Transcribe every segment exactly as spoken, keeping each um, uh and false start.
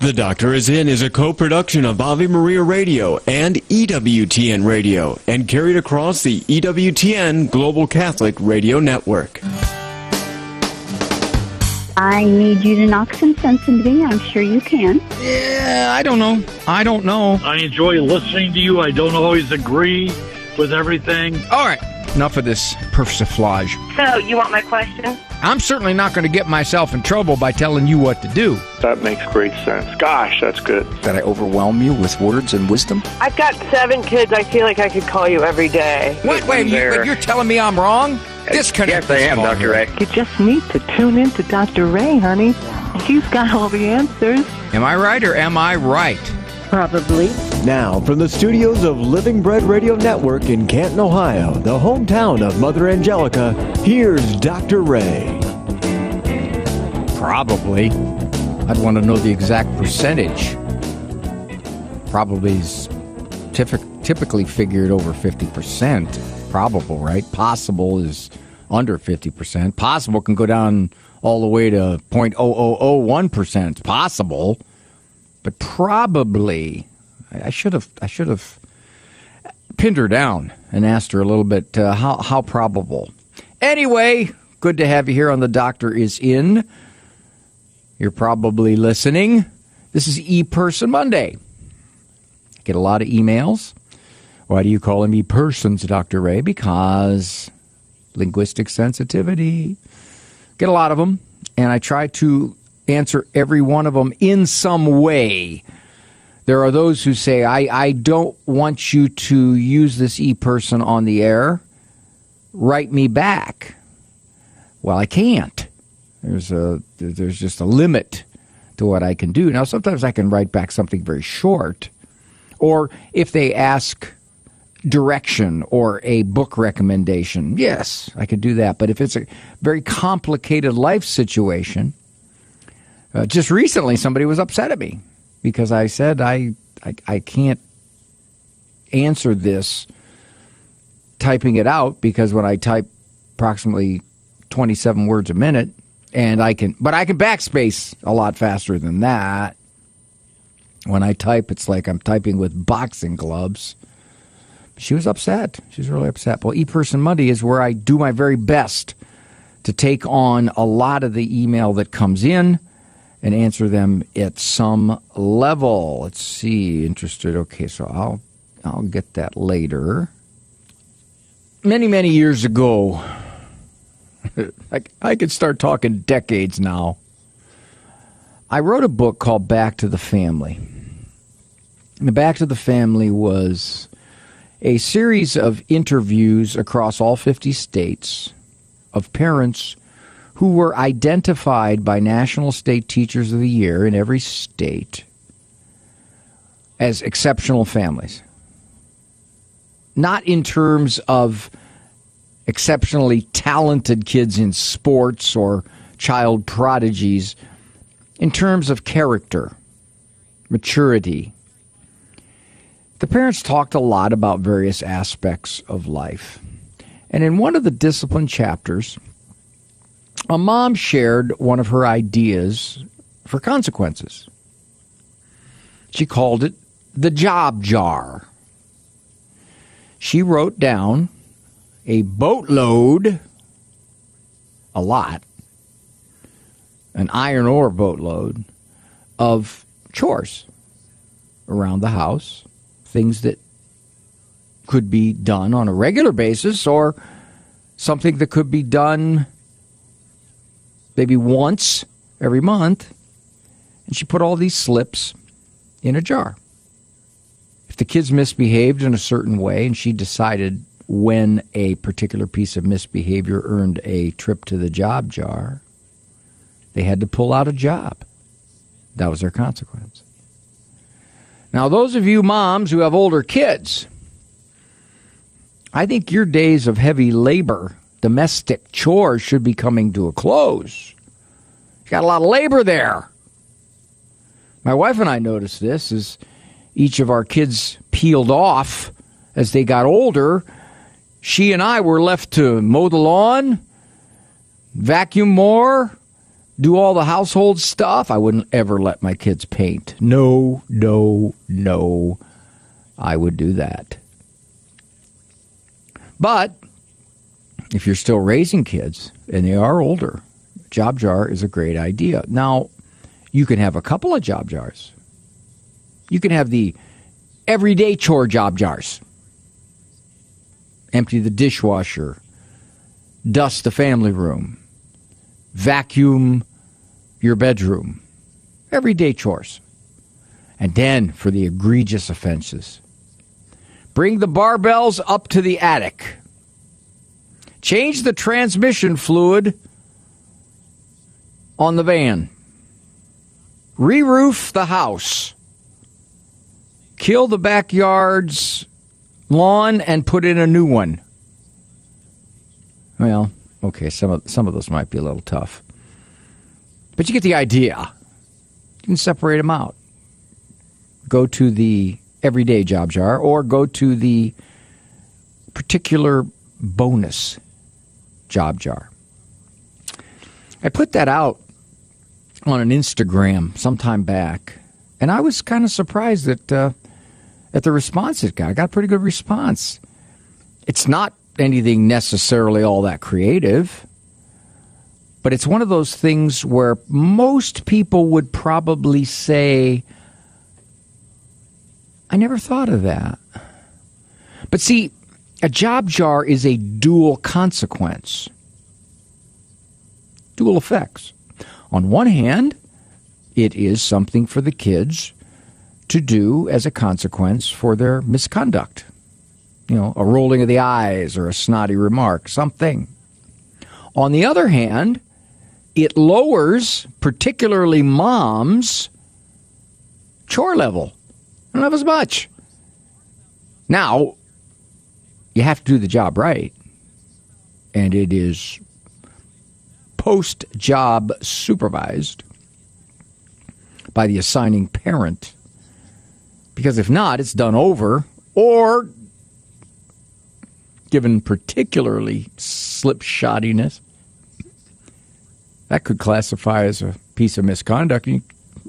The Doctor Is In is a co-production of Ave Maria Radio and E W T N Radio and carried across the E W T N Global Catholic Radio Network. I need you to knock some sense into me. I'm sure you can. Yeah, I don't know. I don't know. I enjoy listening to you. I don't always agree with everything. All right, enough of this persiflage. So, you want my question? I'm certainly not going to get myself in trouble by telling you what to do. That makes great sense. Gosh, that's good. That I overwhelm you with words and wisdom? I've got seven kids. I feel like I could call you every day. Wait, wait, you, wait you're telling me I'm wrong? Disconnect. Yes, I am, Doctor Ray. You just need to tune in to Doctor Ray, honey. He's got all the answers. Am I right or am I right? Probably. Now, from the studios of Living Bread Radio Network in Canton, Ohio, the hometown of Mother Angelica, here's Doctor Ray. Probably. I'd want to know the exact percentage. Probably is typ- typically figured over fifty percent. Probable, right? Possible is under fifty percent. Possible can go down all the way to zero point zero zero zero one percent. It's possible. But probably, I should have I should have pinned her down and asked her a little bit uh, how how probable. Anyway, good to have you here on The Doctor Is In. You're probably listening. This is E-Person Monday. I get a lot of emails. Why do you call them E-Persons, Doctor Ray? Because linguistic sensitivity. Get a lot of them, and I try to answer every one of them in some way. There are those who say, I, I don't want you to use this e-person on the air. Write me back. Well, I can't. There's a there's just a limit to what I can do. Now, sometimes I can write back something very short. Or if they ask direction or a book recommendation, yes, I could do that. But if it's a very complicated life situation, Uh, just recently, somebody was upset at me because I said I, I I can't answer this typing it out because when I type approximately twenty-seven words a minute, and I can, but I can backspace a lot faster than that. When I type, it's like I'm typing with boxing gloves. She was upset. She was really upset. Well, E-Person Monday is where I do my very best to take on a lot of the email that comes in and answer them at some level. Let's see, interested. Okay, so I'll I'll get that later. Many, many years ago, I, I could start talking decades now. I wrote a book called Back to the Family. And Back to the Family was a series of interviews across all fifty states of parents who were identified by National State Teachers of the Year in every state as exceptional families. Not in terms of exceptionally talented kids in sports or child prodigies, in terms of character, maturity. The parents talked a lot about various aspects of life. And in one of the discipline chapters, a mom shared one of her ideas for consequences. She called it the job jar. She wrote down a boatload, a lot, an iron ore boatload of chores around the house, things that could be done on a regular basis or something that could be done maybe once every month. And she put all these slips in a jar. If the kids misbehaved in a certain way and she decided when a particular piece of misbehavior earned a trip to the job jar, they had to pull out a job. That was their consequence. Now, those of you moms who have older kids, I think your days of heavy labor, domestic chores, should be coming to a close. You got a lot of labor there. My wife and I noticed this as each of our kids peeled off as they got older. She and I were left to mow the lawn, vacuum more, do all the household stuff. I wouldn't ever let my kids paint. No, no, no. I would do that. But if you're still raising kids and they are older, job jar is a great idea. Now, you can have a couple of job jars. You can have the everyday chore job jars. Empty the dishwasher, dust the family room, vacuum your bedroom. Everyday chores. And then for the egregious offenses, bring the barbells up to the attic. Change the transmission fluid on the van. Re-roof the house. Kill the backyard's lawn and put in a new one. Well, okay, some of some of those might be a little tough. But you get the idea. You can separate them out. Go to the everyday job jar or go to the particular bonus job jar. I put that out on an Instagram sometime back, and I was kind of surprised that uh, at the response it got. I got a pretty good response. It's not anything necessarily all that creative, but it's one of those things where most people would probably say, I never thought of that. But see, a job jar is a dual consequence, dual effects. On one hand, it is something for the kids to do as a consequence for their misconduct. You know, a rolling of the eyes or a snotty remark, something. On the other hand, it lowers, particularly moms' chore level. Not as much. Now, you have to do the job right. And it is post-job supervised by the assigning parent. Because if not, it's done over or given particularly slipshoddiness. That could classify as a piece of misconduct. You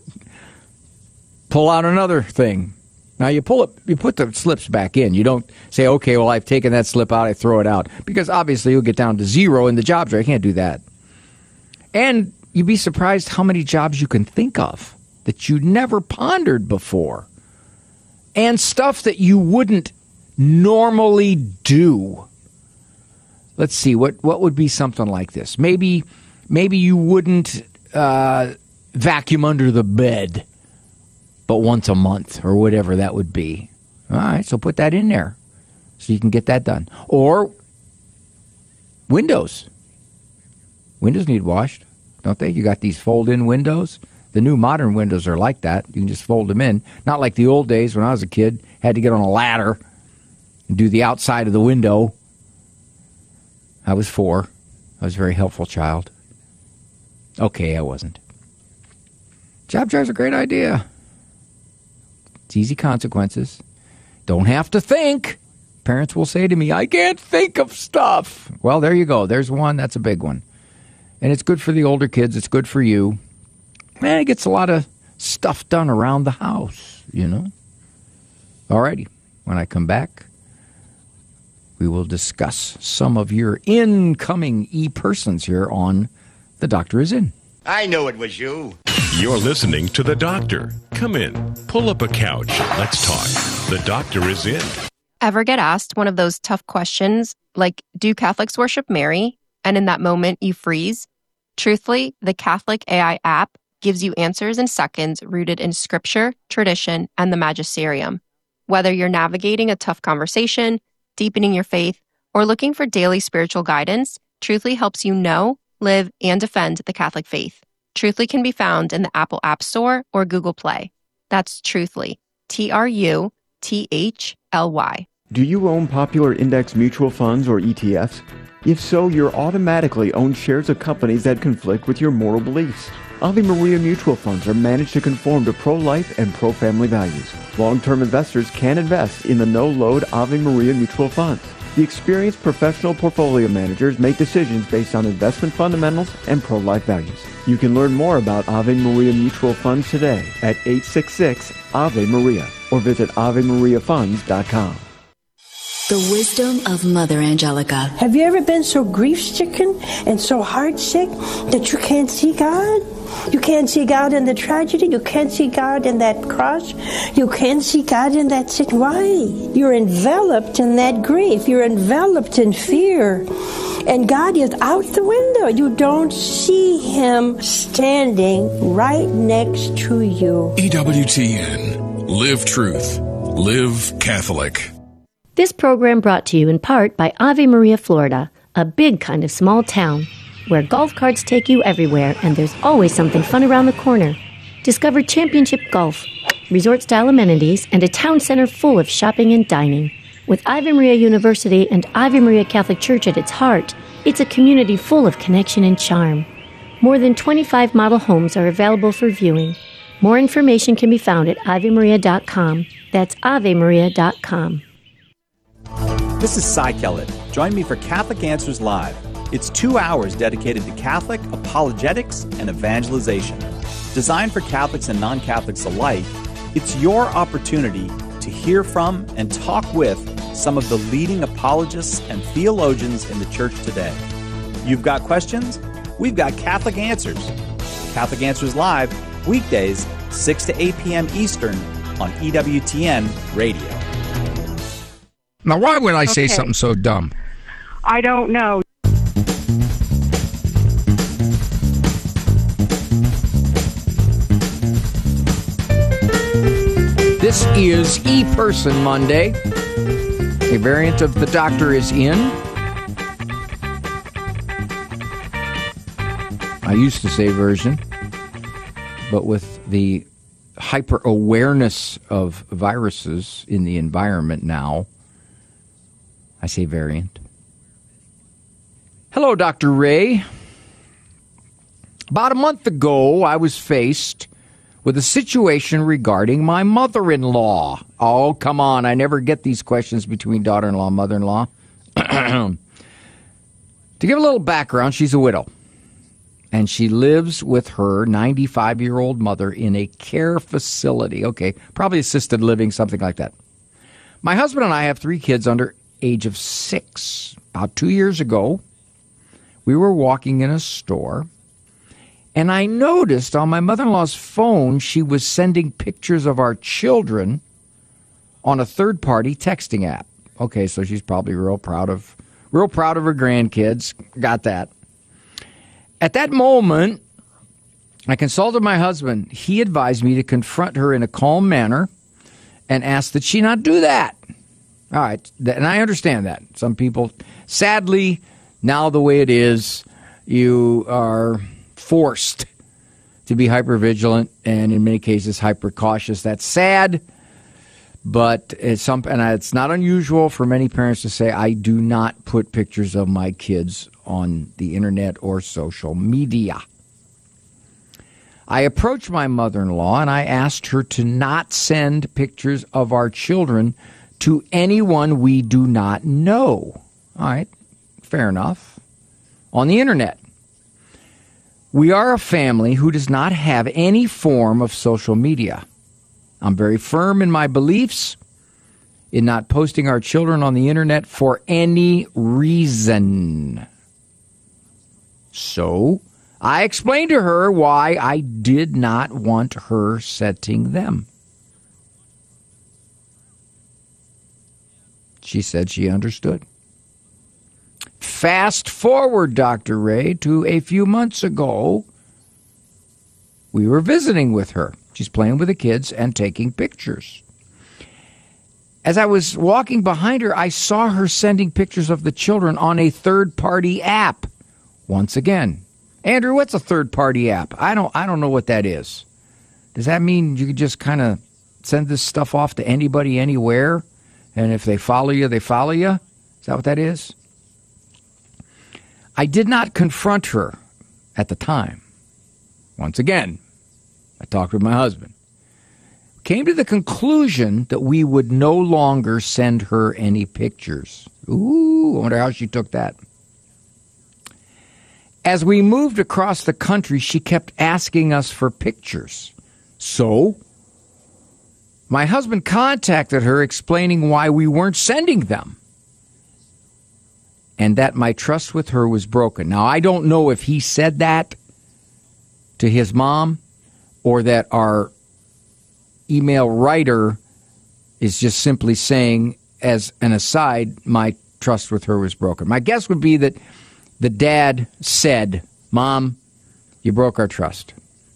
pull out another thing. Now you pull it, you put the slips back in. You don't say, okay, well, I've taken that slip out, I throw it out. Because obviously you'll get down to zero in the job jar. You can't do that. And you'd be surprised how many jobs you can think of that you never pondered before. And stuff that you wouldn't normally do. Let's see, what, what would be something like this? Maybe, maybe you wouldn't uh, vacuum under the bed, but once a month or whatever that would be. All right, so put that in there so you can get that done. Or windows. Windows need washed, don't they? You got these fold-in windows. The new modern windows are like that. You can just fold them in. Not like the old days when I was a kid, had to get on a ladder and do the outside of the window. I was four. I was a very helpful child. Okay, I wasn't. Job jar's a great idea. It's easy consequences. Don't have to think. Parents will say to me, I can't think of stuff. Well, there you go. There's one. That's a big one. And it's good for the older kids. It's good for you. Man, it gets a lot of stuff done around the house, you know. Alrighty. When I come back, we will discuss some of your incoming e-persons here on The Doctor Is In. I knew it was you. You're listening to The Doctor. Come in, pull up a couch, let's talk. The Doctor Is In. Ever get asked one of those tough questions, like, do Catholics worship Mary? And in that moment, you freeze? Truthfully, the Catholic A I app gives you answers in seconds rooted in scripture, tradition, and the magisterium. Whether you're navigating a tough conversation, deepening your faith, or looking for daily spiritual guidance, Truthfully helps you know, live, and defend the Catholic faith. Truthfully can be found in the Apple App Store or Google Play. That's Truthfully, T R U T H L Y. Do you own popular index mutual funds or E T Fs? If so, you're automatically own shares of companies that conflict with your moral beliefs. Ave Maria mutual funds are managed to conform to pro-life and pro-family values. Long-term investors can invest in the no-load Ave Maria mutual funds. The experienced professional portfolio managers make decisions based on investment fundamentals and pro-life values. You can learn more about Ave Maria Mutual Funds today at eight six six Ave Maria or visit ave maria funds dot com. The wisdom of Mother Angelica. Have you ever been so grief-stricken and so heart-sick that you can't see God? You can't see God in the tragedy. You can't see God in that cross. You can't see God in that sick. Why? You're enveloped in that grief. You're enveloped in fear. And God is out the window. You don't see Him standing right next to you. E W T N. Live truth. Live Catholic. This program brought to you in part by Ave Maria, Florida, a big kind of small town where golf carts take you everywhere and there's always something fun around the corner. Discover championship golf, resort-style amenities, and a town center full of shopping and dining. With Ave Maria University and Ave Maria Catholic Church at its heart, it's a community full of connection and charm. More than twenty-five model homes are available for viewing. More information can be found at ave maria dot com. That's ave maria dot com. This is Cy Kellett. Join me for Catholic Answers Live. It's two hours dedicated to Catholic apologetics and evangelization. Designed for Catholics and non-Catholics alike, it's your opportunity to hear from and talk with some of the leading apologists and theologians in the church today. You've got questions? We've got Catholic Answers. Catholic Answers Live, weekdays, six to eight p.m. Eastern on E W T N Radio. Now, why would I say Okay. something so dumb? I don't know. This is E-Person Monday. A variant of The Doctor is In. I used to say version, but with the hyper-awareness of viruses in the environment now, I say variant. Hello, Doctor Ray. About a month ago, I was faced with a situation regarding my mother-in-law. Oh, come on. I never get these questions between daughter-in-law and mother-in-law. To give a little background, she's a widow. And she lives with her ninety-five-year-old mother in a care facility. Okay, probably assisted living, something like that. My husband and I have three kids under age of six. About two years ago, we were walking in a store, and I noticed on my mother-in-law's phone she was sending pictures of our children on a third-party texting app. Okay, so she's probably real proud of, real proud of her grandkids. Got that. At that moment, I consulted my husband. He advised me to confront her in a calm manner and ask that she not do that. All right, and I understand that. Some people, sadly, now the way it is, you are forced to be hypervigilant and in many cases hyper-cautious. That's sad, but it's, some, and it's not unusual for many parents to say, I do not put pictures of my kids on the internet or social media. I approached my mother-in-law and I asked her to not send pictures of our children to anyone we do not know. All right, fair enough. On the internet. We are a family who does not have any form of social media. I'm very firm in my beliefs in not posting our children on the internet for any reason. So, I explained to her why I did not want her setting them. She said she understood. Fast forward, Doctor Ray, to a few months ago. We were visiting with her. She's playing with the kids and taking pictures. As I was walking behind her, I saw her sending pictures of the children on a third-party app. Once again, Andrew, what's a third-party app? I don't I don't know what that is. Does that mean you could just kind of send this stuff off to anybody, anywhere? And if they follow you, they follow you? Is that what that is? I did not confront her at the time. Once again, I talked with my husband. Came to the conclusion that we would no longer send her any pictures. Ooh, I wonder how she took that. As we moved across the country, she kept asking us for pictures. So, my husband contacted her explaining why we weren't sending them and that my trust with her was broken. Now, I don't know if he said that to his mom or that our email writer is just simply saying, as an aside, my trust with her was broken. My guess would be that the dad said, Mom, you broke our trust.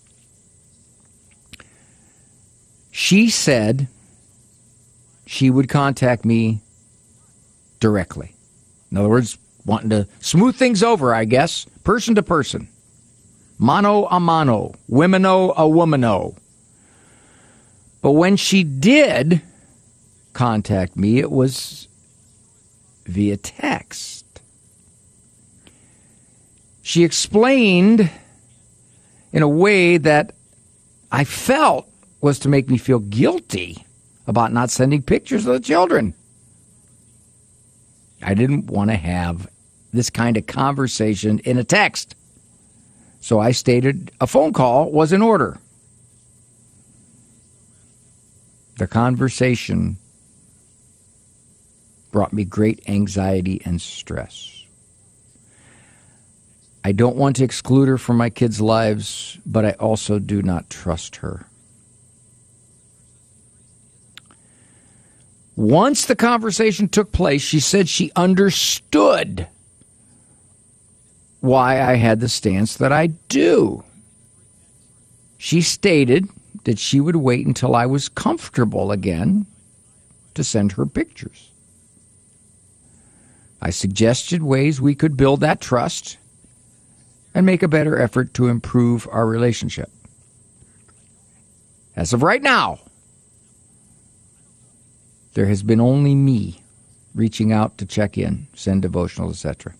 She said she would contact me directly. In other words, wanting to smooth things over, I guess, person to person. Mano a mano, womano a womano. But when she did contact me, it was via text. She explained in a way that I felt was to make me feel guilty about not sending pictures of the children. I didn't want to have this kind of conversation in a text. So I stated a phone call was in order. The conversation brought me great anxiety and stress. I don't want to exclude her from my kids' lives, but I also do not trust her. Once the conversation took place, she said she understood why I had the stance that I do. She stated that she would wait until I was comfortable again to send her pictures. I suggested ways we could build that trust and make a better effort to improve our relationship. As of right now, there has been only me reaching out to check in, send devotionals, et cetera.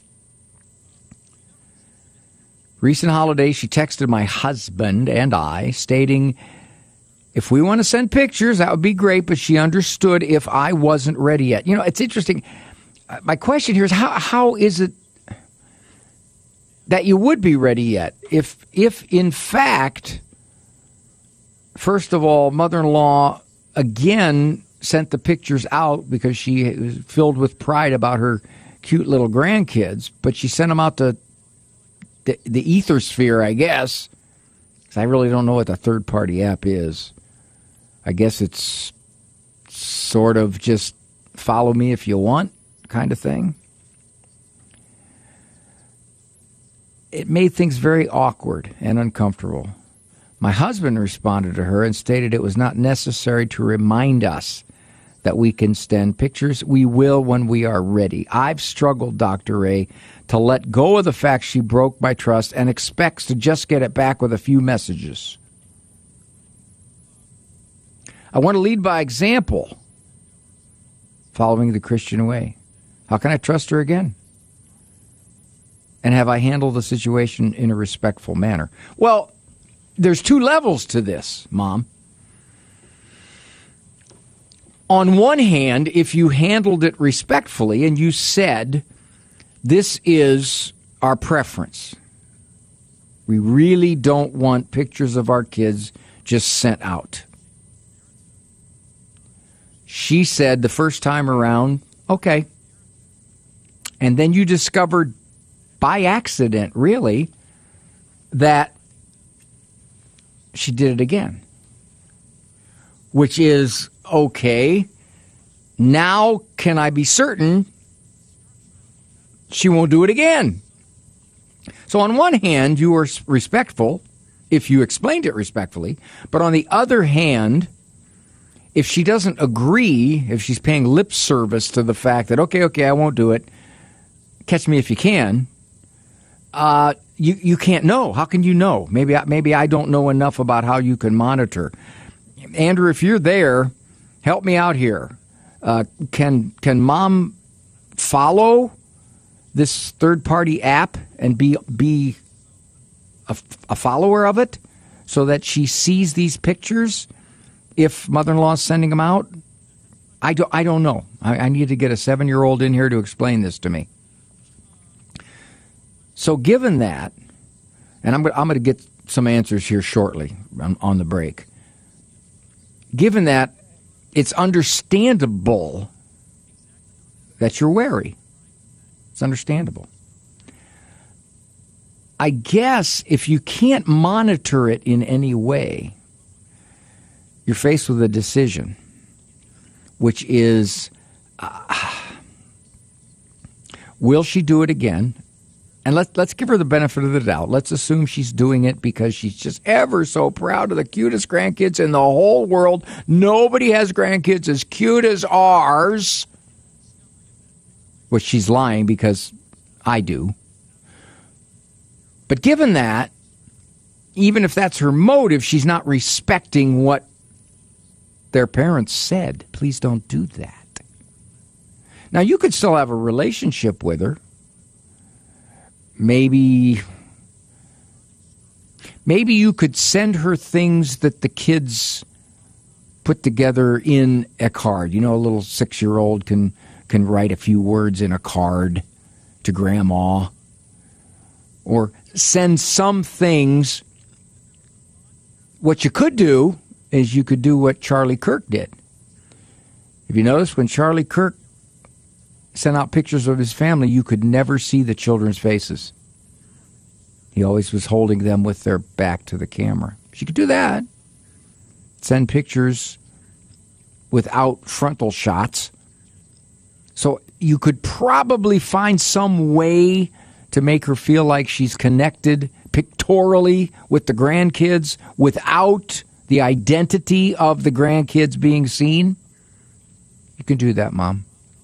Recent holiday, she texted my husband and I, stating, if we want to send pictures, that would be great, but she understood if I wasn't ready yet. You know, it's interesting. My question here is, how how is it that you would be ready yet? If, if in fact, first of all, mother-in-law, again, sent the pictures out because she was filled with pride about her cute little grandkids, but she sent them out to the, the ether sphere, I guess, because I really don't know what the third-party app is. I guess it's sort of just follow me if you want kind of thing. It made things very awkward and uncomfortable. My husband responded to her and stated it was not necessary to remind us that we can send pictures. We will when we are ready. I've struggled, Doctor Ray, to let go of the fact she broke my trust and expects to just get it back with a few messages. I want to lead by example, following the Christian way. How can I trust her again? And have I handled the situation in a respectful manner? Well, there's two levels to this, Mom. On one hand, if you handled it respectfully and you said, this is our preference. We really don't want pictures of our kids just sent out. She said the first time around, okay. And then you discovered by accident, really, that she did it again. Which is, okay, now can I be certain she won't do it again? So on one hand, you were respectful if you explained it respectfully. But on the other hand, if she doesn't agree, if she's paying lip service to the fact that, okay, okay, I won't do it, catch me if you can, uh, you, you can't know. How can you know? Maybe, maybe I don't know enough about how you can monitor. Andrew, if you're there, help me out here. Uh, can can Mom follow this third-party app and be be a, a follower of it so that she sees these pictures if mother-in-law is sending them out? I don't, I don't know. I, I need to get a seven-year-old in here to explain this to me. So given that, and I'm, I'm going to get some answers here shortly on, on the break. Given that, it's understandable that you're wary. It's understandable. I guess if you can't monitor it in any way, you're faced with a decision, which is, uh, will she do it again? And let's, let's give her the benefit of the doubt. Let's assume she's doing it because she's just ever so proud of the cutest grandkids in the whole world. Nobody has grandkids as cute as ours. Which she's lying because I do. But given that, even if that's her motive, she's not respecting what their parents said. Please don't do that. Now, you could still have a relationship with her. Maybe, maybe you could send her things that the kids put together in a card. You know, a little six-year-old can, can write a few words in a card to grandma. Or send some things. What you could do is you could do what Charlie Kirk did. If you notice, when Charlie Kirk sent out pictures of his family, you could never see the children's faces. He always was holding them with their back to the camera. She could do that. Send pictures without frontal shots. So you could probably find some way to make her feel like she's connected pictorially with the grandkids without the identity of the grandkids being seen. You can do that, Mom.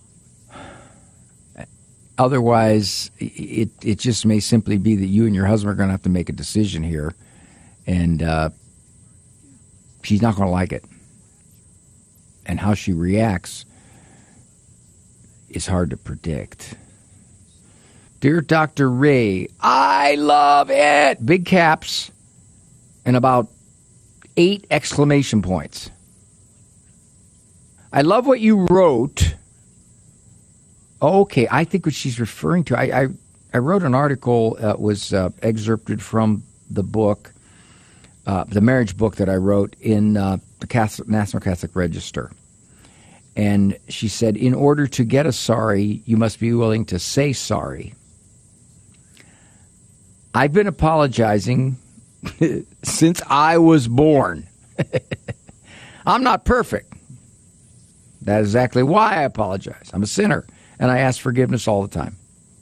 Otherwise, it it just may simply be that you and your husband are going to have to make a decision here, and uh, she's not going to like it. And how she reacts is hard to predict. Dear Doctor Ray, I love it! Big caps and about eight exclamation points. I love what you wrote. Okay, I think what she's referring to, I I, I wrote an article that was uh, excerpted from the book, uh, the marriage book that I wrote in uh, the Catholic, National Catholic Register. And she said, in order to get a sorry, you must be willing to say sorry. I've been apologizing since I was born. I'm not perfect. That is exactly why I apologize. I'm a sinner, and I ask forgiveness all the time.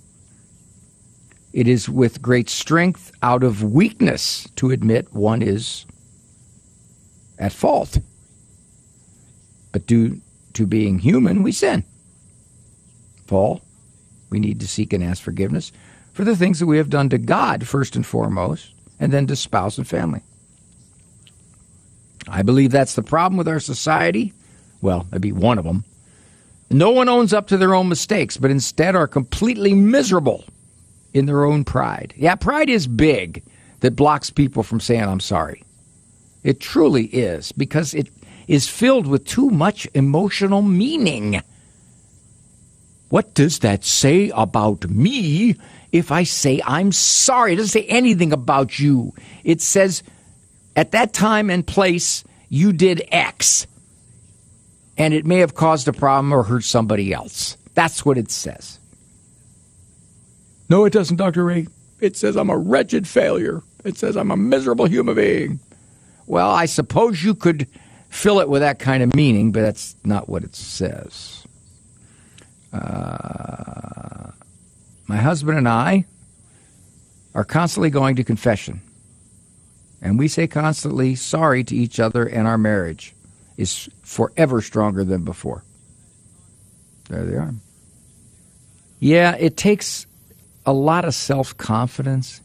It is with great strength out of weakness to admit one is at fault. But due to being human, we sin. Fall, we need to seek and ask forgiveness for the things that we have done to God, first and foremost, and then to spouse and family. I believe that's the problem with our society. Well, that'd be one of them. No one owns up to their own mistakes, but instead are completely miserable in their own pride. Yeah, pride is big that blocks people from saying, I'm sorry. It truly is, because it is filled with too much emotional meaning. What does that say about me if I say I'm sorry? It doesn't say anything about you. It says, at that time and place, you did X. And it may have caused a problem or hurt somebody else. That's what it says. No, it doesn't, Doctor Ray. It says I'm a wretched failure. It says I'm a miserable human being. Well, I suppose you could fill it with that kind of meaning, but that's not what it says. Uh, my husband and I are constantly going to confession. And we say constantly sorry to each other, and our marriage is forever stronger than before. There they are. Yeah, it takes a lot of self-confidence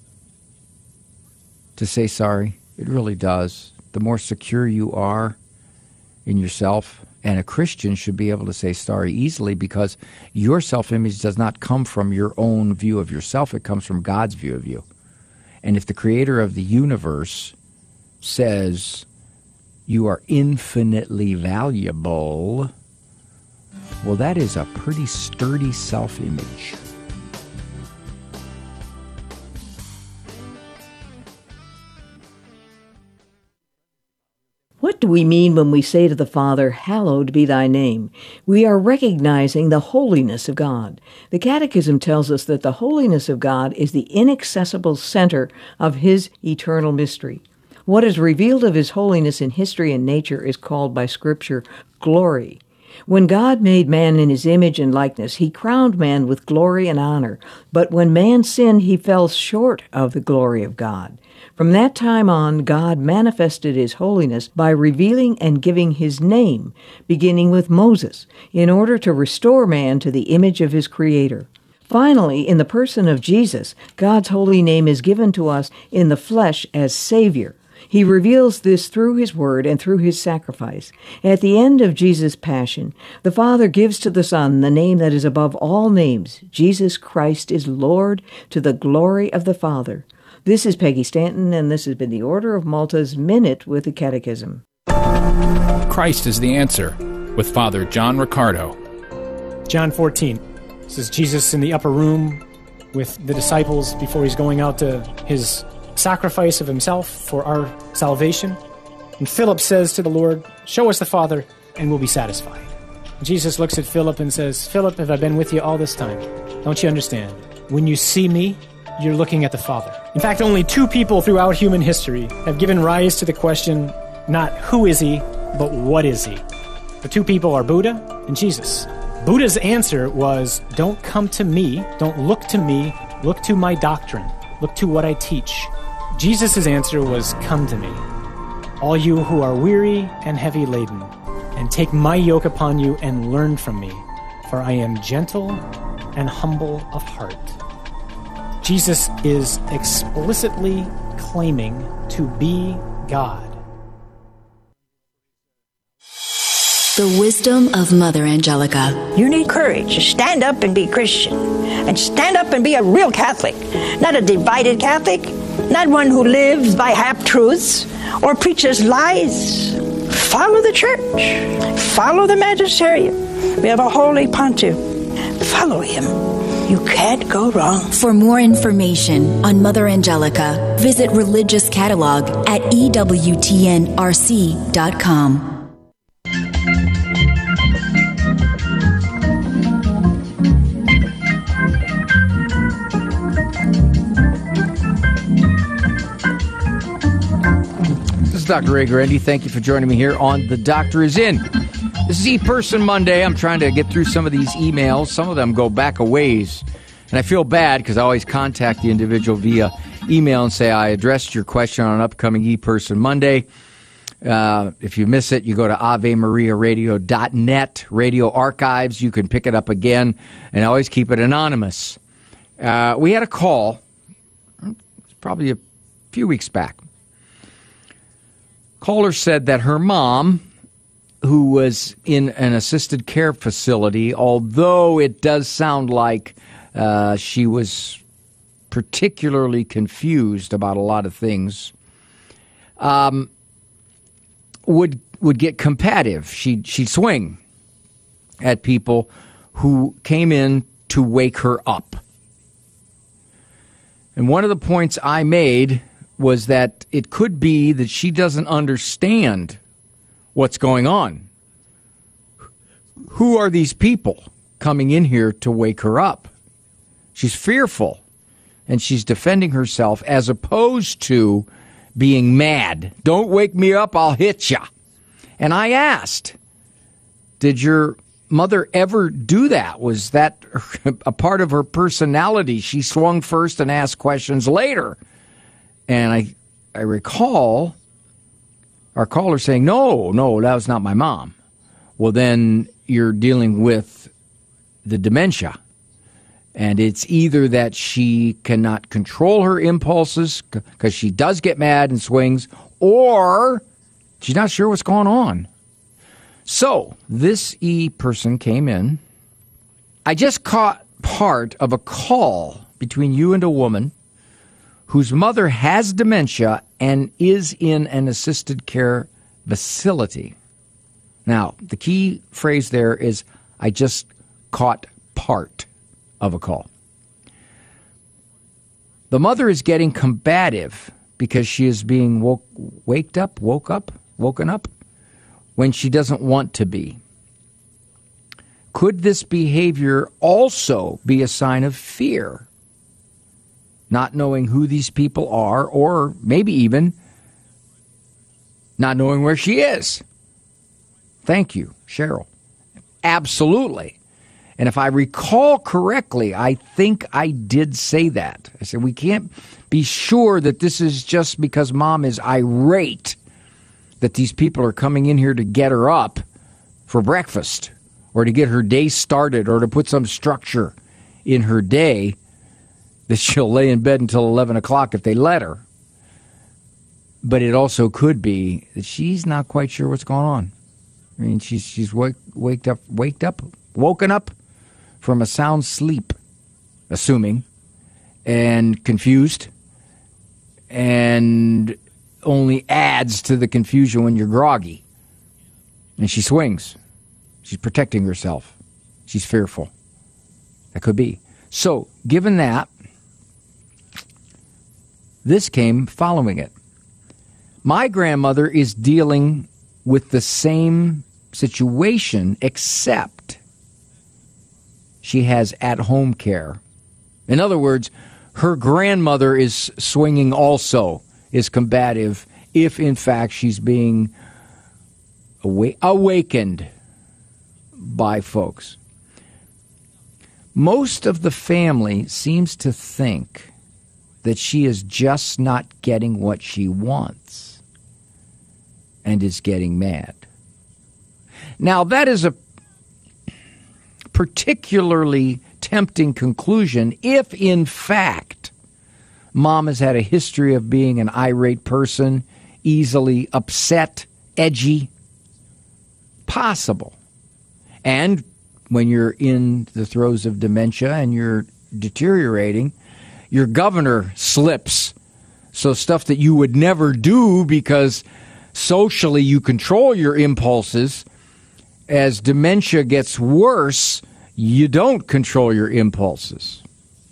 to say sorry. It really does. The more secure you are in yourself, and a Christian should be able to say sorry easily, because your self-image does not come from your own view of yourself. It comes from God's view of you. And if the creator of the universe says you are infinitely valuable, Well, that is a pretty sturdy self-image. What do we mean when we say to the Father, "Hallowed be thy name"? We are recognizing the holiness of God. The Catechism tells us that the holiness of God is the inaccessible center of his eternal mystery. What is revealed of his holiness in history and nature is called by Scripture glory. When God made man in his image and likeness, he crowned man with glory and honor. But when man sinned, he fell short of the glory of God. From that time on, God manifested his holiness by revealing and giving his name, beginning with Moses, in order to restore man to the image of his Creator. Finally, in the person of Jesus, God's holy name is given to us in the flesh as Savior. He reveals this through his word and through his sacrifice. At the end of Jesus' passion, the Father gives to the Son the name that is above all names. Jesus Christ is Lord, to the glory of the Father. This is Peggy Stanton, and this has been the Order of Malta's Minute with the Catechism. Christ is the answer, with Father John Riccardo. John fourteen. This is Jesus in the upper room with the disciples before he's going out to his sacrifice of himself for our salvation. And Philip says to the Lord, "Show us the Father, and we'll be satisfied." And Jesus looks at Philip and says, "Philip, have I been with you all this time? Don't you understand? When you see me, you're looking at the Father." In fact, only two people throughout human history have given rise to the question, not who is he, but what is he? The two people are Buddha and Jesus. Buddha's answer was, don't come to me, don't look to me, look to my doctrine, look to what I teach. Jesus' answer was, come to me, all you who are weary and heavy laden, and take my yoke upon you and learn from me, for I am gentle and humble of heart. Jesus is explicitly claiming to be God. The wisdom of Mother Angelica. You need courage to stand up and be Christian, and stand up and be a real Catholic, not a divided Catholic, not one who lives by half-truths or preaches lies. Follow the church. Follow the magisterium. We have a holy pontiff. Follow him. You can't go wrong. For more information on Mother Angelica, visit Religious Catalog at E W T N R C dot com. This is Doctor Ray Guarendi. Thank you for joining me here on The Doctor Is In. This is E-Person Monday. I'm trying to get through some of these emails. Some of them go back a ways. And I feel bad because I always contact the individual via email and say, I addressed your question on an upcoming E-Person Monday. Uh, if you miss it, you go to ave maria radio dot net, radio archives. You can pick it up again, and I always keep it anonymous. Uh, we had a call, probably a few weeks back. Caller said that her mom, who was in an assisted care facility, although it does sound like uh, she was particularly confused about a lot of things, um, would would get combative. She'd, she'd swing at people who came in to wake her up. And one of the points I made was that it could be that she doesn't understand what's going on. Who are these people coming in here to wake her up? She's fearful, and she's defending herself as opposed to being mad. Don't wake me up, I'll hit ya. And I asked, did your mother ever do that? Was that a part of her personality? She swung first and asked questions later. And I, I recall our caller saying, no, no, that was not my mom. Well, then you're dealing with the dementia. And it's either that she cannot control her impulses because she does get mad and swings, or she's not sure what's going on. So this E-person came in. I just caught part of a call between you and a woman whose mother has dementia and is in an assisted care facility. Now, the key phrase there is I just caught part of a call. The mother is getting combative because she is being woke, waked up, woke up, woken up when she doesn't want to be. Could this behavior also be a sign of fear? Not knowing who these people are, or maybe even not knowing where she is. Thank you, Cheryl. Absolutely. And if I recall correctly, I think I did say that. I said, we can't be sure that this is just because mom is irate that these people are coming in here to get her up for breakfast or to get her day started or to put some structure in her day that she'll lay in bed until eleven o'clock if they let her. But it also could be that she's not quite sure what's going on. I mean, she's she's wake, waked up, waked up, woken up from a sound sleep, assuming, and confused, and only adds to the confusion when you're groggy. And she swings. She's protecting herself. She's fearful. That could be. So, given that, this came following it. My grandmother is dealing with the same situation, except she has at-home care. In other words, her grandmother is swinging also, is combative, if in fact she's being awa- awakened by folks. Most of the family seems to think that she is just not getting what she wants and is getting mad. Now, that is a particularly tempting conclusion if, in fact, mom has had a history of being an irate person, easily upset, edgy. Possible. And when you're in the throes of dementia and you're deteriorating, your governor slips. So stuff that you would never do because socially you control your impulses, as dementia gets worse, you don't control your impulses.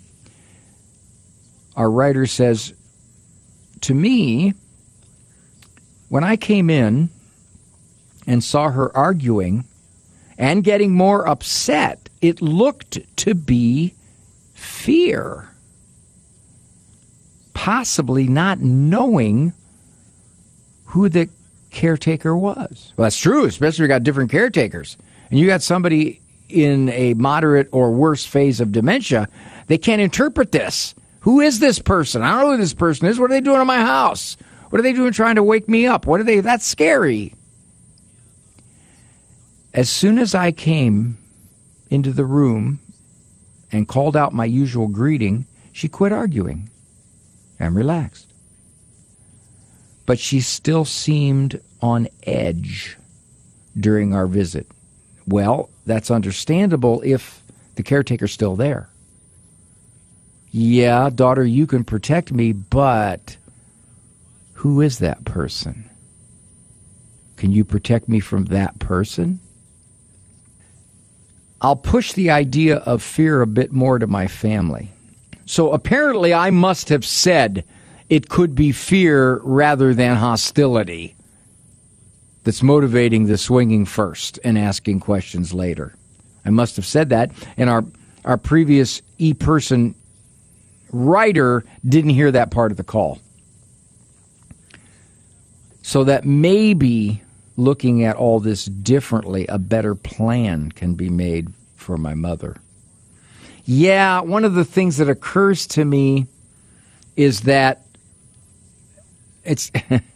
Our writer says, to me, when I came in and saw her arguing and getting more upset, it looked to be fear. Possibly not knowing who the caretaker was. Well, that's true, especially if you got different caretakers. And you got somebody in a moderate or worse phase of dementia, they can't interpret this. Who is this person? I don't know who this person is. What are they doing in my house? What are they doing trying to wake me up? What are they? That's scary. As soon as I came into the room and called out my usual greeting, she quit arguing and relaxed. But she still seemed on edge during our visit. Well, that's understandable if the caretaker's still there. Yeah, daughter, you can protect me, but who is that person? Can you protect me from that person? I'll push the idea of fear a bit more to my family. So apparently I must have said it could be fear rather than hostility that's motivating the swinging first and asking questions later. I must have said that, and our, our previous e-person writer didn't hear that part of the call. So that maybe looking at all this differently, a better plan can be made for my mother. Yeah, one of the things that occurs to me is that it's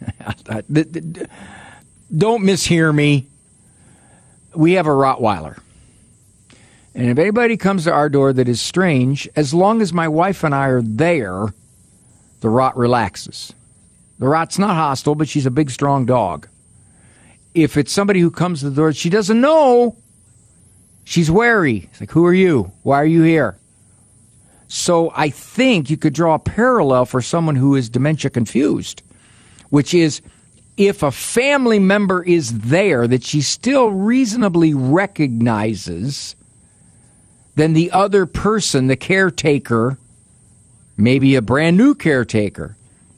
don't mishear me. We have a Rottweiler. And if anybody comes to our door that is strange, as long as my wife and I are there, the Rott relaxes. The Rott's not hostile, but she's a big, strong dog. If it's somebody who comes to the door she doesn't know, she's wary. It's like, who are you? Why are you here? So I think you could draw a parallel for someone who is dementia confused, which is if a family member is there that she still reasonably recognizes, then the other person, the caretaker, maybe a brand new caretaker,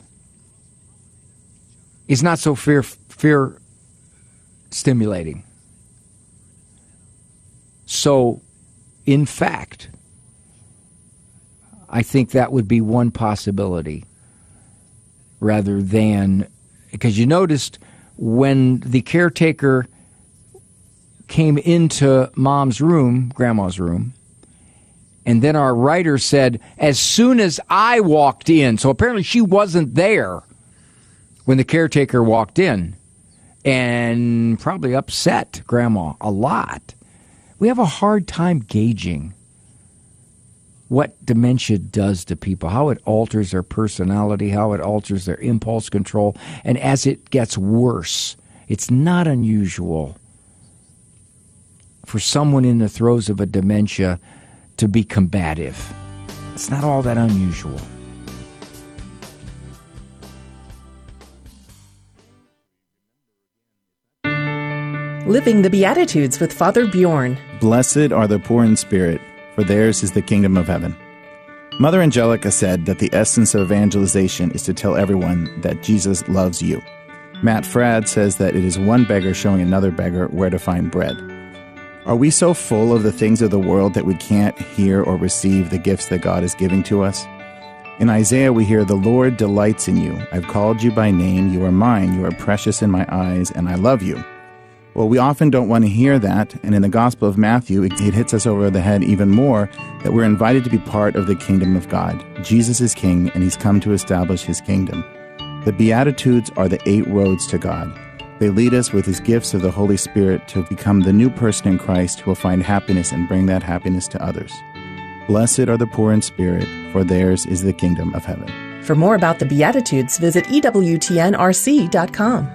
is not so fear fear stimulating. So, in fact, I think that would be one possibility rather than, because you noticed when the caretaker came into mom's room, grandma's room, and then our writer said, as soon as I walked in, so apparently she wasn't there when the caretaker walked in, and probably upset grandma a lot. We have a hard time gauging what dementia does to people, how it alters their personality, how it alters their impulse control. And as it gets worse, it's not unusual for someone in the throes of a dementia to be combative. It's not all that unusual. Living the Beatitudes with Father Bjorn. Blessed are the poor in spirit, for theirs is the kingdom of heaven. Mother Angelica said that the essence of evangelization is to tell everyone that Jesus loves you. Matt Fradd says that it is one beggar showing another beggar where to find bread. Are we so full of the things of the world that we can't hear or receive the gifts that God is giving to us? In Isaiah we hear, "The Lord delights in you. I've called you by name. You are mine. You are precious in my eyes, and I love you." Well, we often don't want to hear that, and in the Gospel of Matthew, it, it hits us over the head even more that we're invited to be part of the kingdom of God. Jesus is king, and he's come to establish his kingdom. The Beatitudes are the eight roads to God. They lead us with his gifts of the Holy Spirit to become the new person in Christ who will find happiness and bring that happiness to others. Blessed are the poor in spirit, for theirs is the kingdom of heaven. For more about the Beatitudes, visit E W T N R C dot com.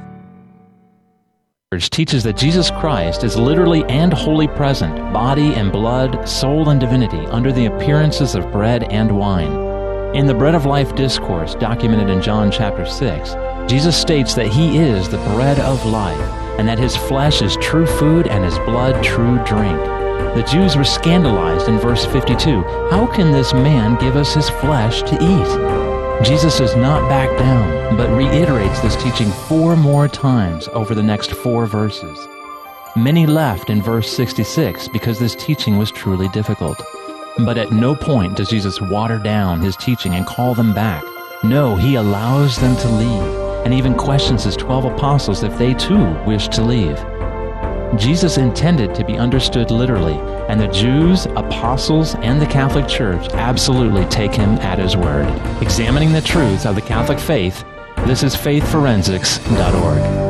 Teaches that Jesus Christ is literally and wholly present, body and blood, soul and divinity, under the appearances of bread and wine. In the Bread of Life discourse documented in John chapter six, Jesus states that he is the bread of life, and that his flesh is true food and his blood true drink. The Jews were scandalized in verse fifty-two. How can this man give us his flesh to eat? Jesus does not back down, but reiterates this teaching four more times over the next four verses. Many left in verse sixty-six because this teaching was truly difficult. But at no point does Jesus water down his teaching and call them back. No, he allows them to leave, and even questions his twelve apostles if they too wish to leave. Jesus intended to be understood literally, and the Jews, apostles, and the Catholic Church absolutely take him at his word. Examining the truth of the Catholic faith, this is faith forensics dot org.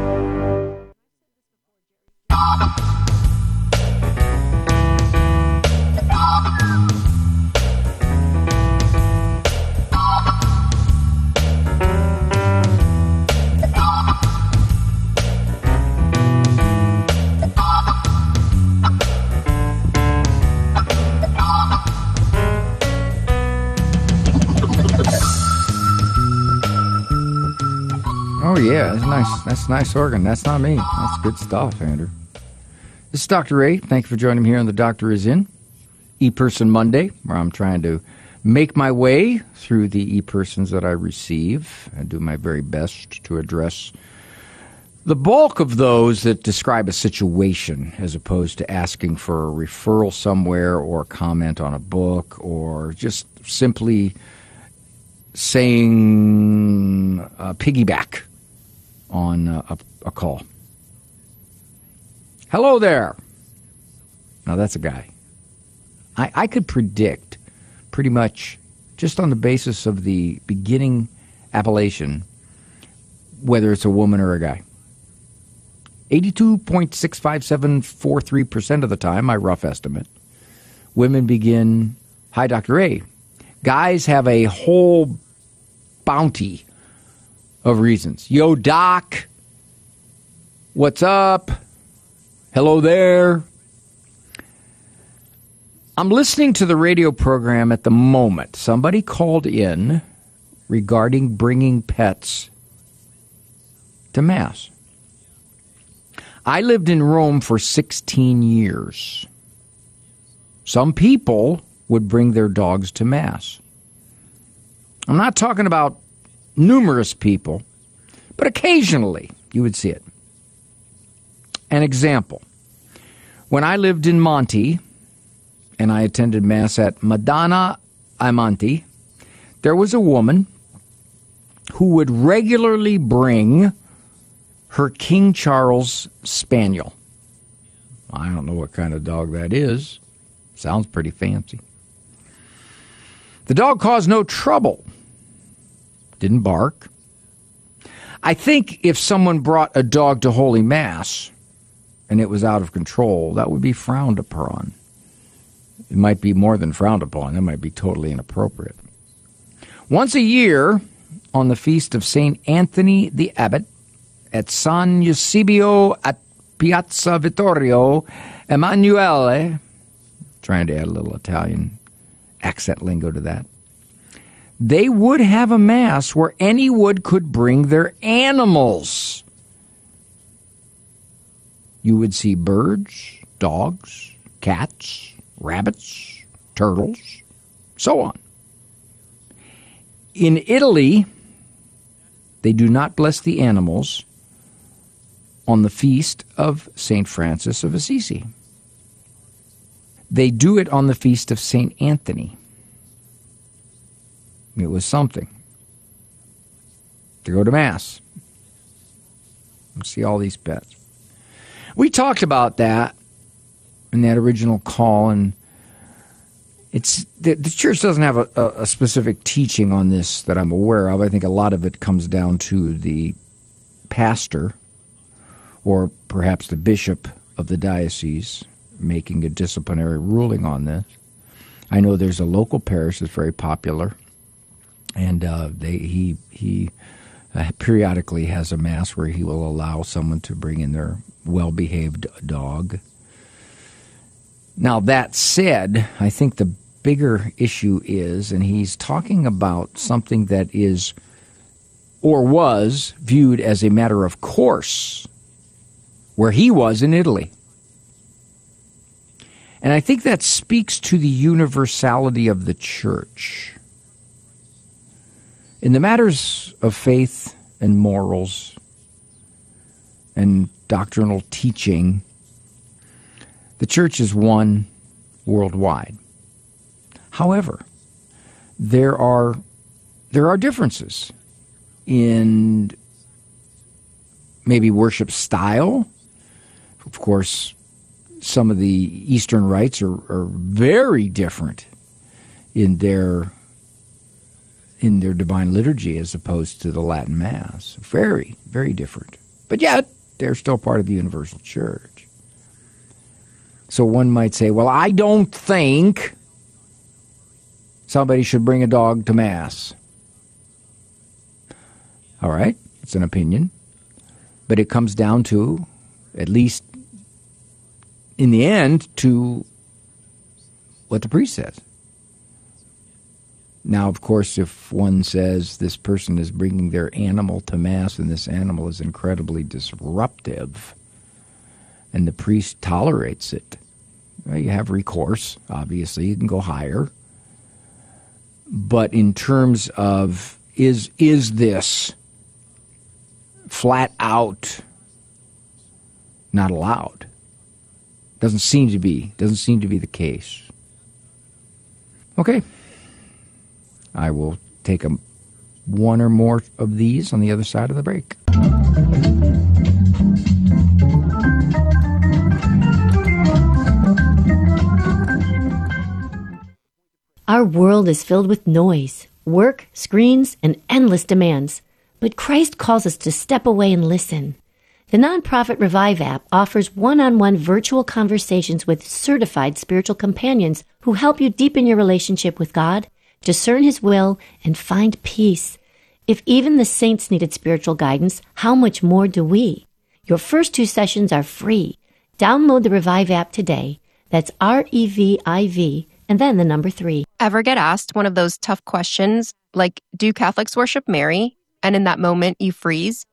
Oh, yeah, that's nice. That's nice organ. That's not me. That's good stuff, Andrew. This is Doctor Ray. Thank you for joining me here on The Doctor Is In, ePerson Monday, where I'm trying to make my way through the e-persons that I receive and do my very best to address the bulk of those that describe a situation as opposed to asking for a referral somewhere or comment on a book or just simply saying uh, piggyback on uh, a, a call. Hello there. Now that's a guy. I, I could predict pretty much just on the basis of the beginning appellation whether it's a woman or a guy. eighty-two point six five seven four three percent of the time, my rough estimate, women begin, "Hi, Doctor A." Guys have a whole bounty of reasons. "Yo, Doc. What's up? Hello there." I'm listening to the radio program at the moment. Somebody called in regarding bringing pets to Mass. I lived in Rome for sixteen years. Some people would bring their dogs to Mass. I'm not talking about numerous people, but occasionally you would see it. An example. When I lived in Monte, and I attended Mass at Madonna ai Monti, there was a woman who would regularly bring her King Charles Spaniel. I don't know what kind of dog that is. Sounds pretty fancy. The dog caused no trouble. Didn't bark. I think if someone brought a dog to Holy Mass and it was out of control, that would be frowned upon. It might be more than frowned upon. It might be totally inappropriate. Once a year, on the feast of Saint Anthony the Abbot, at San Eusebio at Piazza Vittorio Emanuele, trying to add a little Italian accent lingo to that, they would have a Mass where anyone could bring their animals. You would see birds, dogs, cats, rabbits, turtles, so on. In Italy, they do not bless the animals on the feast of Saint Francis of Assisi. They do it on the feast of Saint Anthony. It was something to go to Mass and see all these pets. We talked about that in that original call, and it's the, the church doesn't have a, a, a specific teaching on this that I'm aware of. I think a lot of it comes down to the pastor or perhaps the bishop of the diocese making a disciplinary ruling on this. I know there's a local parish that's very popular, and uh, they he he uh, periodically has a Mass where he will allow someone to bring in their well-behaved dog. Now, that said, I think the bigger issue is, and he's talking about something that is or was viewed as a matter of course where he was in Italy. And I think that speaks to the universality of the church. In the matters of faith and morals and doctrinal teaching, the church is one worldwide. However, there are there are differences in maybe worship style. Of course, some of the Eastern rites are, are very different in their in their divine liturgy as opposed to the Latin Mass. Very, very different. But yet, they're still part of the universal church. So one might say, well, I don't think somebody should bring a dog to Mass. All right, it's an opinion. But it comes down to, at least in the end, to what the priest says. Now, of course, if one says this person is bringing their animal to Mass and this animal is incredibly disruptive and the priest tolerates it, well, you have recourse, obviously. You can go higher. But in terms of, is is this flat out not allowed? Doesn't seem to be. Doesn't seem to be the case. Okay. I will take a, one or more of these on the other side of the break. Our world is filled with noise, work, screens, and endless demands. But Christ calls us to step away and listen. The nonprofit Revive app offers one-on-one virtual conversations with certified spiritual companions who help you deepen your relationship with God, discern His will, and find peace. If even the saints needed spiritual guidance, how much more do we? Your first two sessions are free. Download the Revive app today. That's R E V I V, and then the number three. Ever get asked one of those tough questions, like, do Catholics worship Mary? And in that moment, you freeze?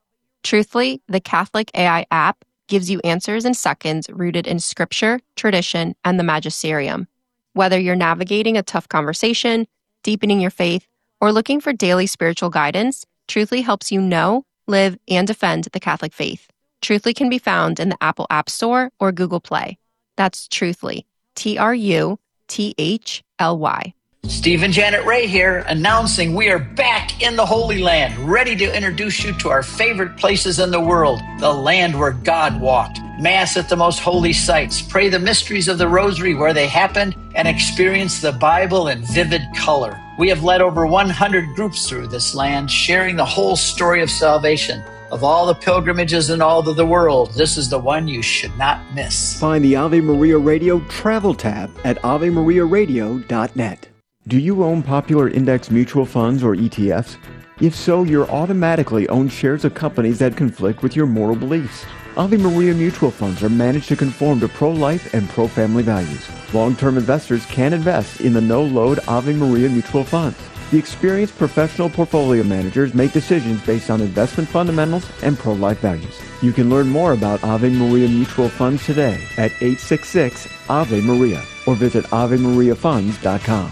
Truthfully, the Catholic A I app gives you answers in seconds rooted in scripture, tradition, and the magisterium. Whether you're navigating a tough conversation, deepening your faith, or looking for daily spiritual guidance, Truthfully helps you know, live, and defend the Catholic faith. Truthfully can be found in the Apple App Store or Google Play. That's Truthfully, T R U T H L Y. Steve and Janet Ray here, announcing we are back in the Holy Land, ready to introduce you to our favorite places in the world, the land where God walked. Mass at the most holy sites, pray the mysteries of the Rosary where they happened, and experience the Bible in vivid color. We have led over one hundred groups through this land, sharing the whole story of salvation. Of all the pilgrimages in all of the world, this is the one you should not miss. Find the Ave Maria Radio travel tab at ave maria radio dot net. Do you own popular index mutual funds or E T Fs? If so, you're automatically own shares of companies that conflict with your moral beliefs. Ave Maria mutual funds are managed to conform to pro-life and pro-family values. Long-term investors can invest in the no-load Ave Maria mutual funds. The experienced professional portfolio managers make decisions based on investment fundamentals and pro-life values. You can learn more about Ave Maria mutual funds today at eight six six Ave Maria or visit ave maria funds dot com.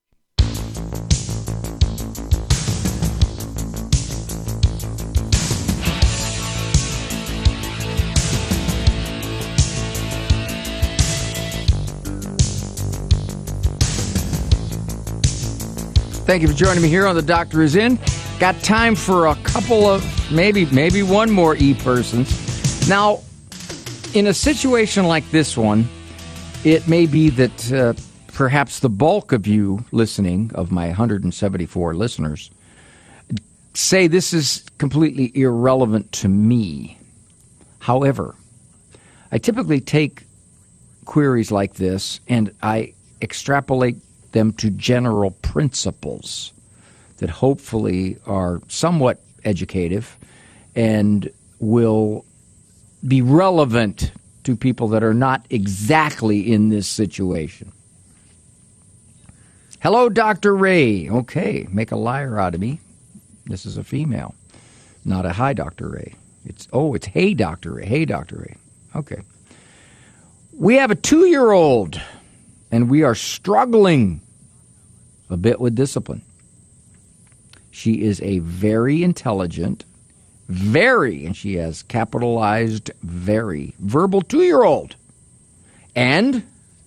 Thank you for joining me here on The Doctor Is In. Got time for a couple of, maybe maybe one more e-persons. Now, in a situation like this one, it may be that uh, perhaps the bulk of you listening, of my one hundred seventy-four listeners, say this is completely irrelevant to me. However, I typically take queries like this and I extrapolate them to general principles that hopefully are somewhat educative and will be relevant to people that are not exactly in this situation. Hello, Doctor Ray. Okay, make a liar out of me. This is a female, not a hi, Doctor Ray. It's oh, it's hey, Doctor Ray. Hey, Doctor Ray. Okay. We have a two-year-old, and we are struggling a bit with discipline. She is a very intelligent, very, and she has capitalized very, verbal two-year-old. And,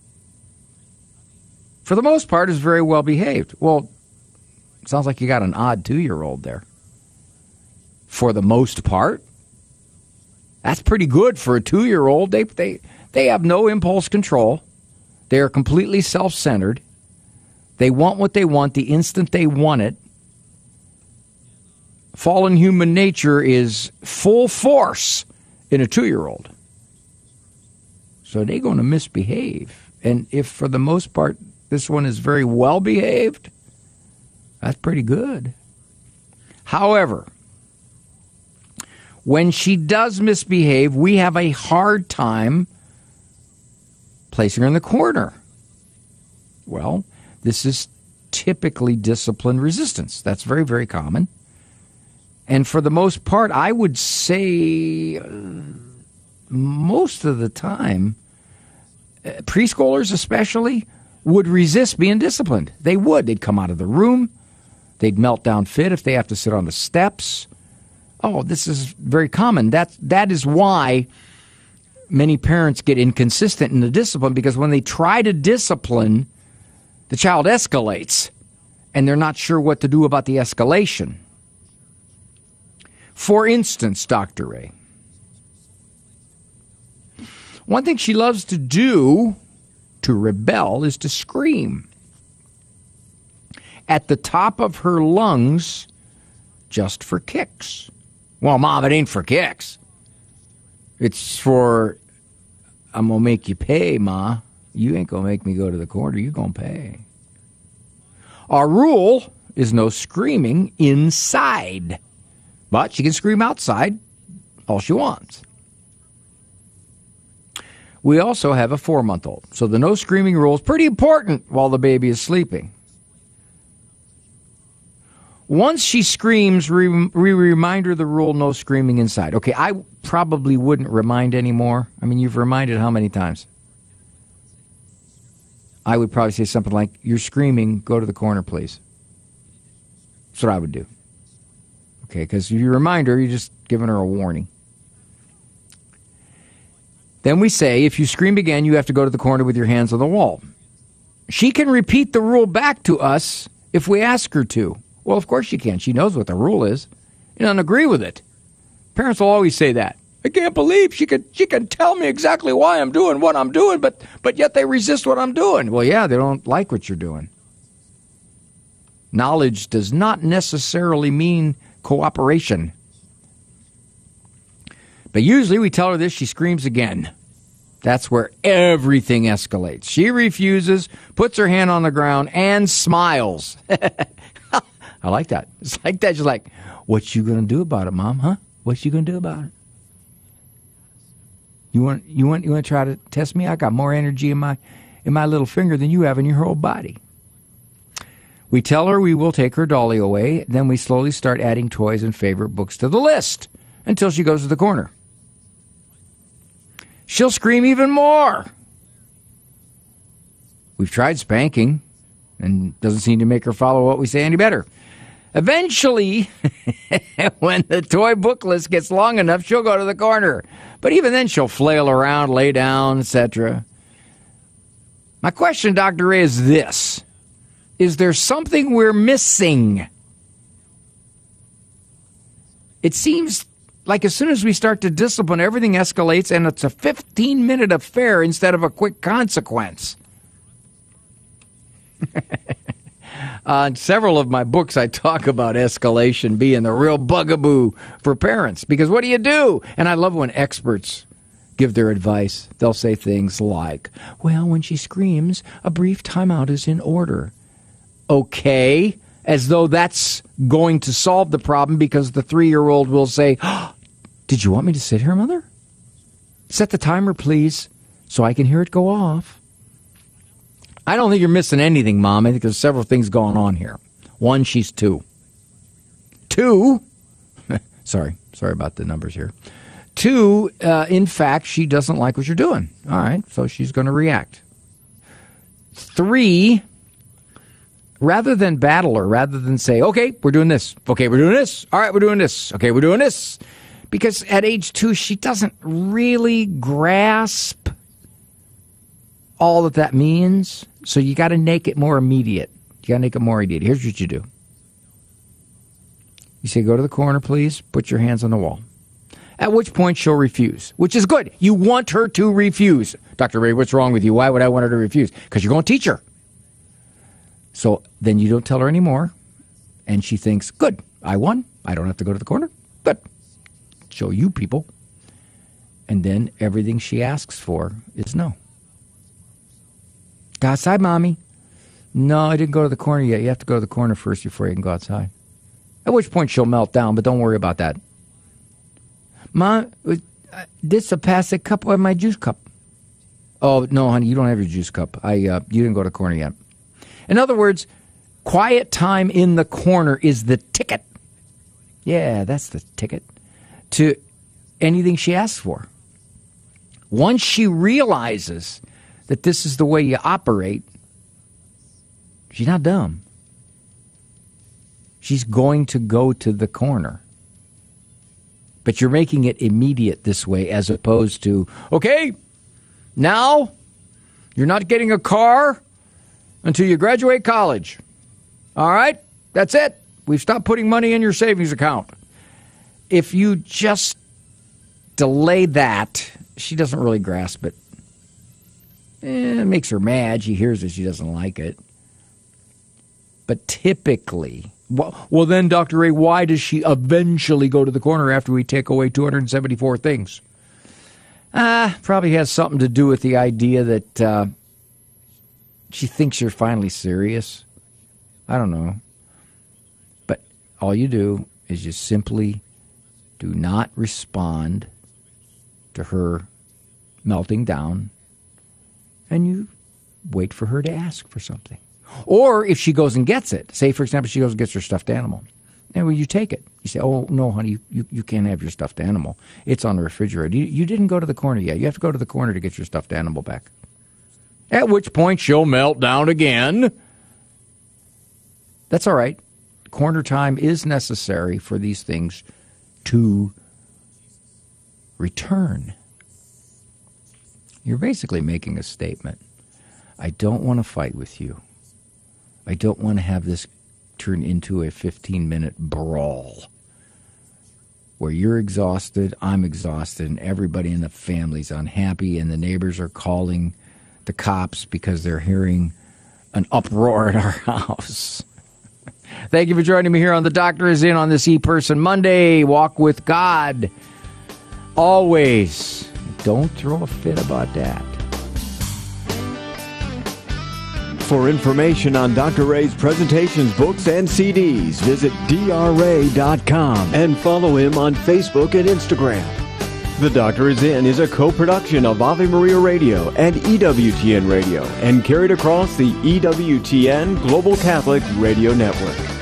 for the most part, is very well behaved. Well, sounds like you got an odd two-year-old there. For the most part, that's pretty good for a two-year-old. They, they, they have no impulse control. They are completely self-centered. They want what they want the instant they want it. Fallen human nature is full force in a two-year-old. So they're going to misbehave. And if, for the most part, this one is very well behaved, that's pretty good. However, when she does misbehave, we have a hard time placing her in the corner. Well, this is typically discipline resistance. That's very, very common. And for the most part, I would say uh, most of the time, uh, preschoolers especially, would resist being disciplined. They would. They'd come out of the room. They'd melt down fit if they have to sit on the steps. Oh, this is very common. That, that is why many parents get inconsistent in the discipline, because when they try to discipline, the child escalates, and they're not sure what to do about the escalation. For instance, Doctor Ray, one thing she loves to do to rebel is to scream at the top of her lungs just for kicks. Well, Mom, it ain't for kicks. It's for, I'm going to make you pay, Ma. You ain't going to make me go to the corner. You're going to pay. Our rule is no screaming inside. But she can scream outside all she wants. We also have a four-month-old. So the no screaming rule is pretty important while the baby is sleeping. Once she screams, we re- remind her the rule, no screaming inside. Okay, I probably wouldn't remind anymore. I mean, you've reminded how many times? I would probably say something like, you're screaming, go to the corner, please. That's what I would do. Okay, because if you remind her, you're just giving her a warning. Then we say, if you scream again, you have to go to the corner with your hands on the wall. She can repeat the rule back to us if we ask her to. Well, of course she can. She knows what the rule is. She doesn't agree with it. Parents will always say that. I can't believe she could she can tell me exactly why I'm doing what I'm doing, but but yet they resist what I'm doing. Well, yeah, they don't like what you're doing. Knowledge does not necessarily mean cooperation. But usually we tell her this, she screams again. That's where everything escalates. She refuses, puts her hand on the ground, and smiles. I like that. It's like that. She's like, what you going to do about it, Mom, huh? What you going to do about it? You want you want you want to try to test me? I got more energy in my in my little finger than you have in your whole body. We tell her we will take her dolly away, then we slowly start adding toys and favorite books to the list until she goes to the corner. She'll scream even more. We've tried spanking, and it doesn't seem to make her follow what we say any better. Eventually, when the toy book list gets long enough, she'll go to the corner. But even then, she'll flail around, lay down, et cetera. My question, Doctor Ray, is this. Is there something we're missing? It seems like as soon as we start to discipline, everything escalates, and it's a fifteen-minute affair instead of a quick consequence. Uh, in several of my books, I talk about escalation being the real bugaboo for parents. Because what do you do? And I love when experts give their advice. They'll say things like, well, when she screams, a brief timeout is in order. Okay, as though that's going to solve the problem, because the three-year-old will say, oh, did you want me to sit here, Mother? Set the timer, please, so I can hear it go off. I don't think you're missing anything, Mom. I think there's several things going on here. One, she's two. Two, sorry, sorry about the numbers here. Two, uh, in fact, she doesn't like what you're doing. All right, so she's going to react. Three, rather than battle her, rather than say, okay, we're doing this. Okay, we're doing this. All right, we're doing this. Okay, we're doing this. Because at age two, she doesn't really grasp all that that means. So you got to make it more immediate. You got to make it more immediate. Here's what you do. You say, go to the corner, please. Put your hands on the wall. At which point she'll refuse, which is good. You want her to refuse. Doctor Ray, what's wrong with you? Why would I want her to refuse? Because you're going to teach her. So then you don't tell her anymore. And she thinks, good, I won. I don't have to go to the corner. Good. Show you people. And then everything she asks for is no. Go outside, Mommy. No, I didn't go to the corner yet. You have to go to the corner first before you can go outside. At which point she'll melt down, but don't worry about that. Mom, this a plastic cup or my juice cup? Oh, no, honey, you don't have your juice cup. I, uh, you didn't go to the corner yet. In other words, quiet time in the corner is the ticket. Yeah, that's the ticket to anything she asks for. Once she realizes that this is the way you operate, she's not dumb. She's going to go to the corner. But you're making it immediate this way, as opposed to, okay, now you're not getting a car until you graduate college. All right? That's it. We've stopped putting money in your savings account. If you just delay that, she doesn't really grasp it. Eh, it makes her mad. She hears it. She doesn't like it. But typically, well, well, then, Doctor Ray, why does she eventually go to the corner after we take away two hundred seventy-four things? Ah, uh, probably has something to do with the idea that uh, she thinks you're finally serious. I don't know. But all you do is just simply do not respond to her melting down, and you wait for her to ask for something. Or if she goes and gets it, say, for example, she goes and gets her stuffed animal, And when you take it, you say, oh, no, honey, you, you, you can't have your stuffed animal. It's on the refrigerator. You, you didn't go to the corner yet. You have to go to the corner to get your stuffed animal back. At which point she'll melt down again. That's all right. Corner time is necessary for these things to return. You're basically making a statement. I don't want to fight with you. I don't want to have this turn into a fifteen-minute brawl where you're exhausted, I'm exhausted, and everybody in the family's unhappy, and the neighbors are calling the cops because they're hearing an uproar at our house. Thank you for joining me here on The Doctor Is In on this E-Person Monday. Walk with God. Always. Don't throw a fit about that. For information on Doctor Ray's presentations, books, and C Ds, visit D R ray dot com and follow him on Facebook and Instagram. The Doctor Is In is a co-production of Ave Maria Radio and E W T N Radio and carried across the E W T N Global Catholic Radio Network.